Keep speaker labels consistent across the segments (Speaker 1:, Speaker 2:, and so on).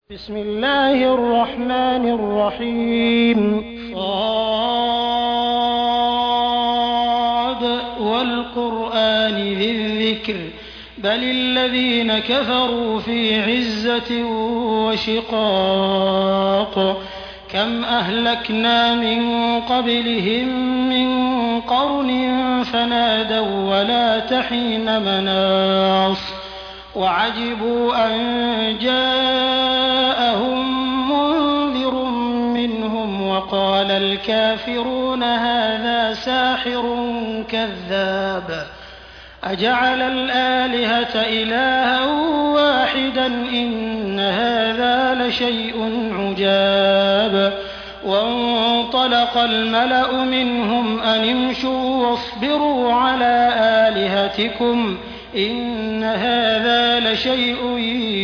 Speaker 1: بسم الله الرحمن الرحيم صاد والقرآن ذي الذكر بل الذين كفروا في عزة وشقاق كم أهلكنا من قبلهم من قرن فنادوا ولا تحين مناص وعجبوا أن جاءهم منذر منهم وقال الكافرون هذا ساحر كذاب أجعل الآلهة إلها واحدا إن هذا لشيء عجاب وانطلق الملأ منهم أن امشوا واصبروا على آلهتكم إن هذا لشيء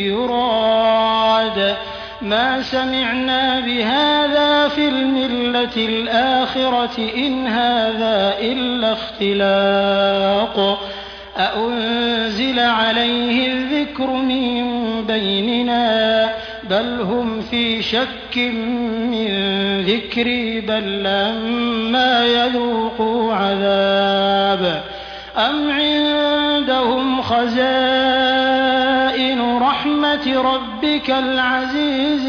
Speaker 1: يراد ما سمعنا بهذا في الملة الآخرة إن هذا إلا اختلاق أأنزل عليه الذكر من بيننا بل هم في شك من ذكري بل لما يذوقوا عذاب أم عندهم خزائن رحمة ربك العزيز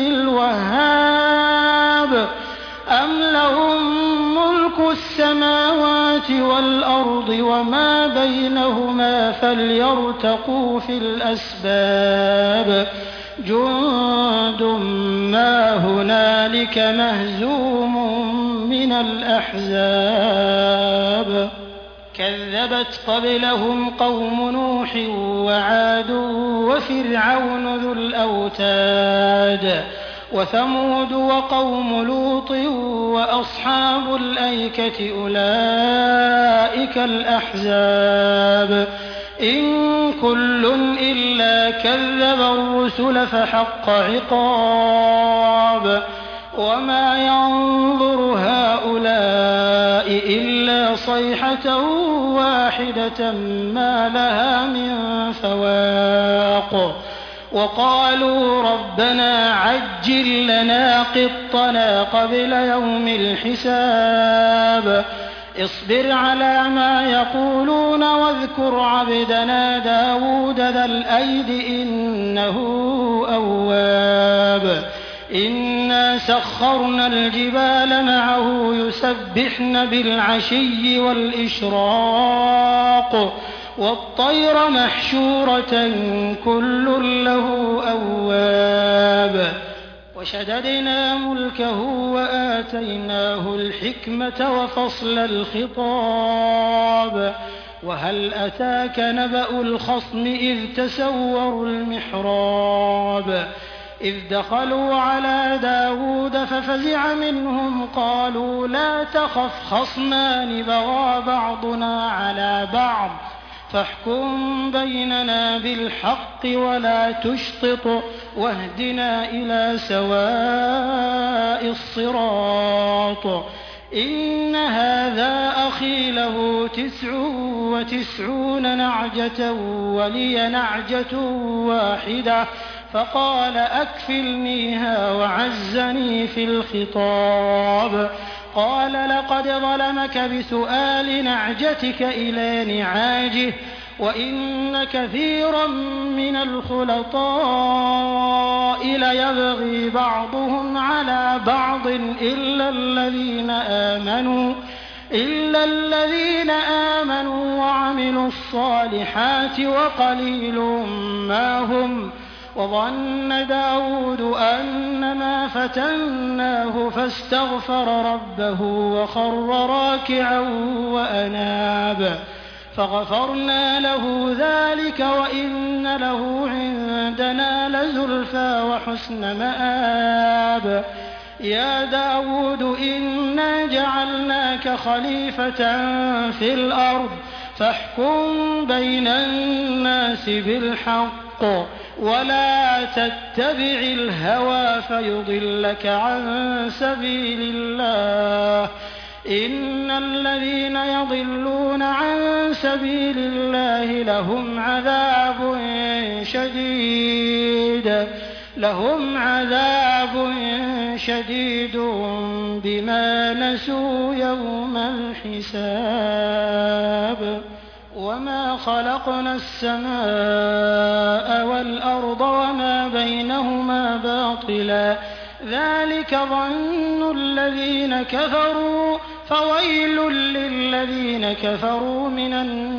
Speaker 1: الوهاب أم لهم ملك السماوات والأرض وما بينهما فليرتقوا في الأسباب جند ما هنالك مهزوم من الأحزاب كذبت قبلهم قوم نوح وعاد وفرعون ذو الأوتاد وثمود وقوم لوط وأصحاب الأيكة أولئك الأحزاب إن كل إلا كذب الرسل فحق عقاب وما ينظر هؤلاء إلا صيحة واحدة ما لها من فواق وقالوا ربنا عجل لنا قطنا قبل يوم الحساب اصبر على ما يقولون واذكر عبدنا داود ذا الأيد إنه أواب إنا سخرنا الجبال معه يسبحن بالعشي والإشراق والطير محشورة كل له أواب وشددنا ملكه وآتيناه الحكمة وفصل الخطاب وهل أتاك نبأ الخصم إذ تسوروا المحراب إذ دخلوا على داود ففزع منهم قالوا لا تخف خصمان بغى بعضنا على بعض فاحكم بيننا بالحق ولا تشطط واهدنا إلى سواء الصراط إن هذا أخي له 99 نعجة ولي نعجة واحدة فقال أكفلنيها وعزني في الخطاب قال لقد ظلمك بسؤال نعجتك إلى نعاجه وإن كثيرا من الخلطاء ليبغي بعضهم على بعض إلا الذين آمنوا وعملوا الصالحات وقليل ما هم وظن داود أنما فتناه فاستغفر ربه وخر راكعا وأناب فغفرنا له ذلك وإن له عندنا لزلفى وحسن مآب يا داود إنا جعلناك خليفة في الأرض فاحكم بين الناس بالحق ولا تتبع الهوى فيضلك عن سبيل الله إن الذين يضلون عن سبيل الله لهم عذاب شديد لهم عذاب شديد بما نسوا يوم الحساب وما خلقنا السماء والأرض وما بينهما باطلا ذلك ظن الذين كفروا فويل للذين كفروا من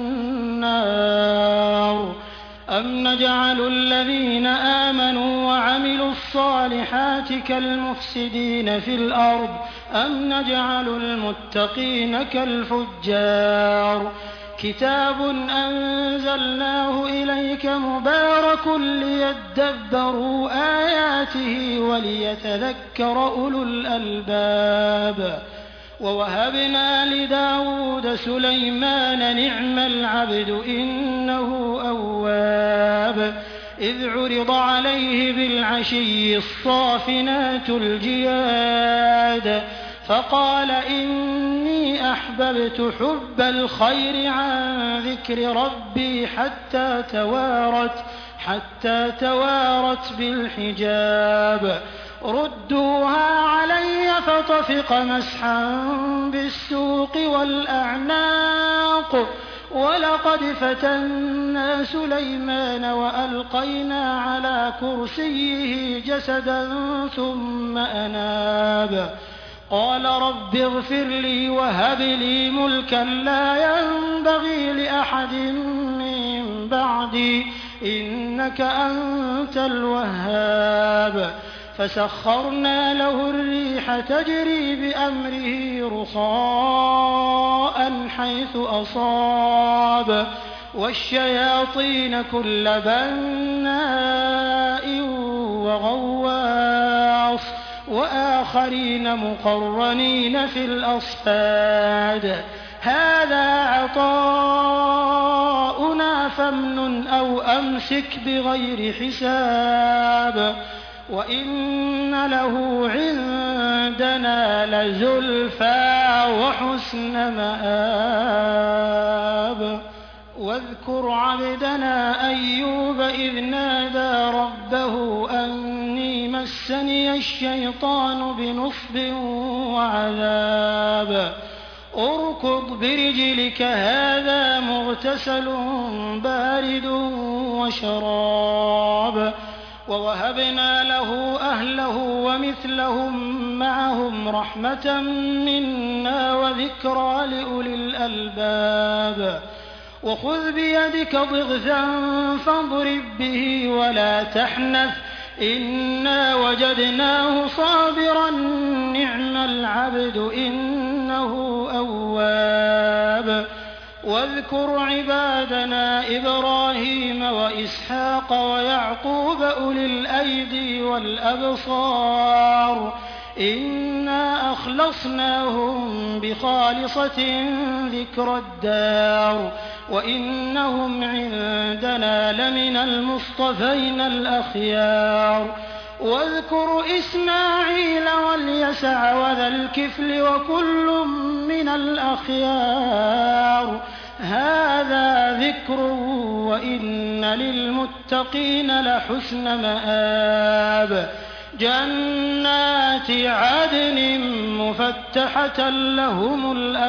Speaker 1: النار أم نجعل الذين آمنوا وعملوا الصالحات كالمفسدين في الأرض أم نجعل المتقين كالفجار كتاب أنزلناه إليك مبارك ليدبروا آياته وليتذكر أولو الألباب ووهبنا لداود سليمان نعم العبد إنه أواب إذ عرض عليه بالعشي الصافنات الجياد فقال إني أحببت حب الخير عن ذكر ربي حتى توارت بالحجاب ردوها علي فطفق مسحا بالسوق والأعناق ولقد فتنا سليمان وألقينا على كرسيه جسدا ثم أناب قال رب اغفر لي وهب لي ملكا لا ينبغي لأحد من بعدي إنك أنت الوهاب فسخرنا له الريح تجري بأمره رخاء حيث أصاب والشياطين كل بناء وغواص وآخرين مقرنين في الأصفاد هذا عطاؤنا فامنن أو أمسك بغير حساب وإن له عندنا لزلفى وحسن مآب واذكر عبدنا أيوب إذ نادى ربه أني مسني الشيطان بنصب وعذاب اركض برجلك هذا مغتسل بارد وشراب ووهبنا له أهله ومثلهم معهم رحمة منا وذكرى لأولي الألباب وخذ بيدك ضغثا فاضرب به ولا تحنث إنا وجدناه صابرا نعم العبد إنه أواب واذكر عبادنا إبراهيم وإسحاق ويعقوب أولي الأيدي والأبصار إنا أخلصناهم بخالصة ذكر الدار وإنهم عندنا لمن المصطفين الأخيار واذكر إسماعيل واليسع وذا الكفل وكل من الأخيار هذا ذكر وإن للمتقين لحسن مآب جنات عدن مفتحة لهم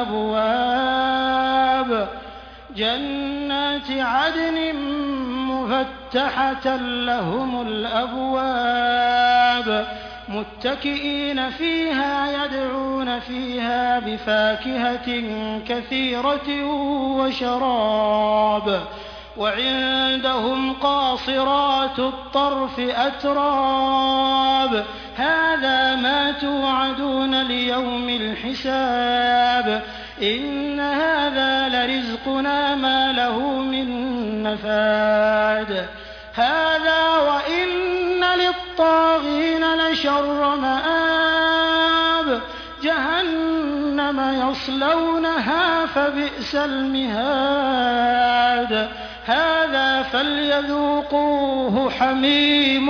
Speaker 1: الأبواب جنات عدن مفتحة لهم الأبواب متكئين فيها يدعون فيها بفاكهة كثيرة وشراب وعندهم قاصرات الطرف أتراب هذا ما توعدون ليوم الحساب إن هذا لرزقنا ما له من نفاد هذا وإن للطاغين لشر مآب جهنم يصلونها فبئس المهاد هذا فليذوقوه حميم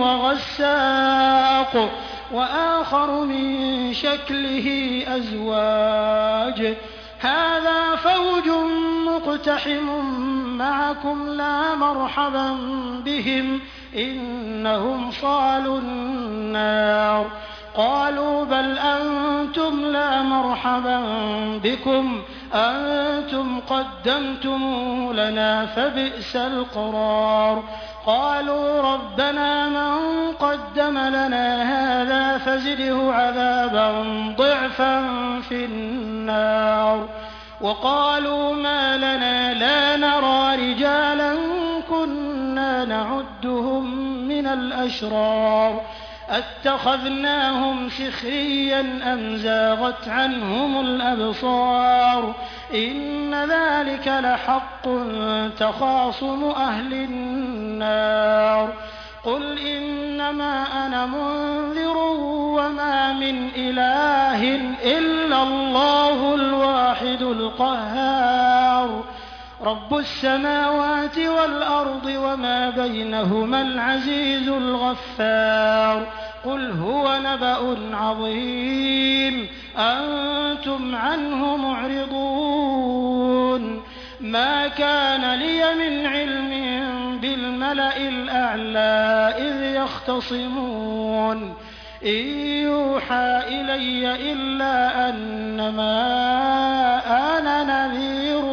Speaker 1: وغساق وآخر من شكله أزواج هذا فوج مقتحم معكم لا مرحبا بهم إنهم صالوا النار. قالوا بل أنتم لا مرحبا بكم أنتم قدمتموه لنا فبئس القرار. قالوا ربنا من قدم لنا هذا فزده عذابا ضعفا في النار. وقالوا ما لنا لا نرى رجالا كنا نعدهم من الأشرار أتخذناهم سخريا أم زاغت عنهم الأبصار إن ذلك لحق تخاصم أهل النار. قل إنما أنا منذر وما من إله إلا الله الواحد القهار رب السماوات والأرض وما بينهما العزيز الغفار. قل هو نبأ عظيم أنتم عنه معرضون. ما كان لي من علم بالملأ الأعلى إذ يختصمون إن يوحى إلي إلا أنما أنا نذير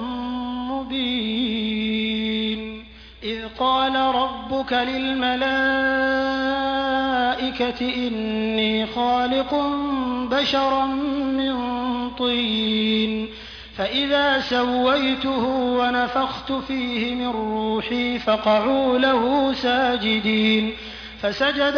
Speaker 1: مبين. إذ قال ربك للملائكة إني خالق بشرا من طين فإذا سويته ونفخت فيه من روحي فقعوا له ساجدين فسجد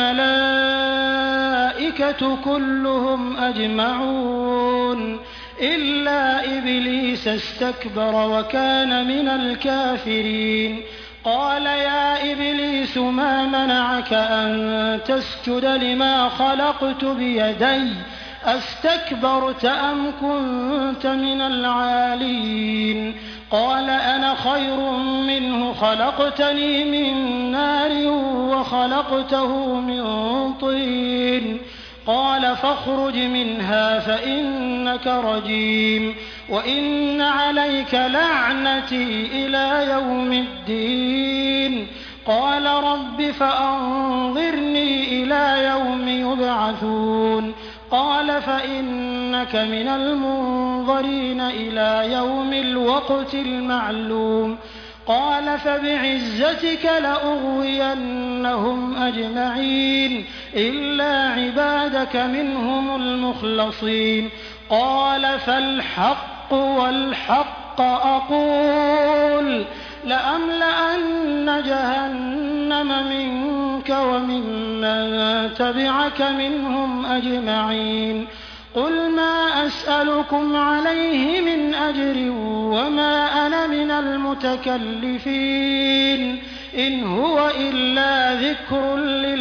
Speaker 1: الملائكة كلهم أجمعون إلا إبليس استكبر وكان من الكافرين. قال يا إبليس ما منعك أن تسجد لما خلقت بيدي أستكبرت أم كنت من العالين؟ قال أنا خير منه خلقتني من نار وخلقته من طين. قال فاخرج منها فإنك رجيم وإن عليك لعنتي إلى يوم الدين. قال رب فأنظرني إلى يوم يبعثون. قال فإنك من المنظرين إلى يوم الوقت المعلوم. قال فبعزتك لأغوينهم أجمعين إلا عبادك منهم المخلصين. قال فالحق والحق أقول لأملأن جهنم منك وممن تبعك منهم أجمعين. قل ما أسألكم عليه من أجر وما أنا من المتكلفين إن هو إلا ذكر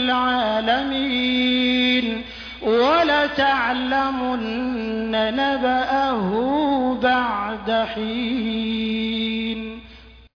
Speaker 1: للعالمين ولتعلمن نبأه بعد حين.